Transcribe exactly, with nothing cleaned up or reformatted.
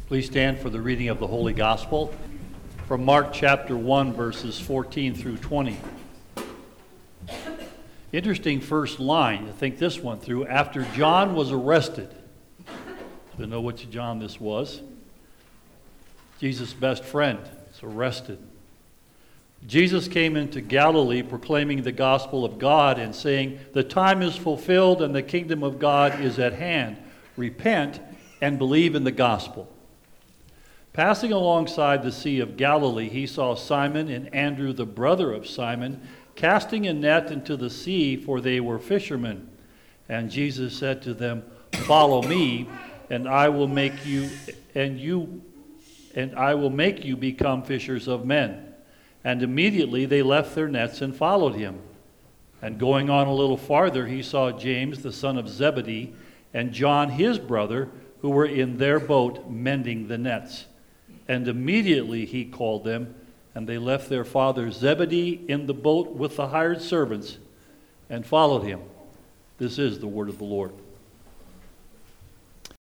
Please stand for the reading of the Holy Gospel from Mark chapter one, verses fourteen through twenty. Interesting first line to think this one through. After John was arrested. To know which John this was. Jesus' best friend is arrested. Jesus came into Galilee proclaiming the gospel of God and saying, "The time is fulfilled and the kingdom of God is at hand. Repent and believe in the gospel." Passing alongside the Sea of Galilee, he saw Simon and Andrew, the brother of Simon, casting a net into the sea, for they were fishermen. And Jesus said to them, "Follow me, and I will make you and you and I will make you become fishers of men." And immediately they left their nets and followed him. And going on a little farther, he saw James, the son of Zebedee, and John, his brother, who were in their boat mending the nets. And immediately he called them, and they left their father Zebedee in the boat with the hired servants and followed him. This is the word of the Lord.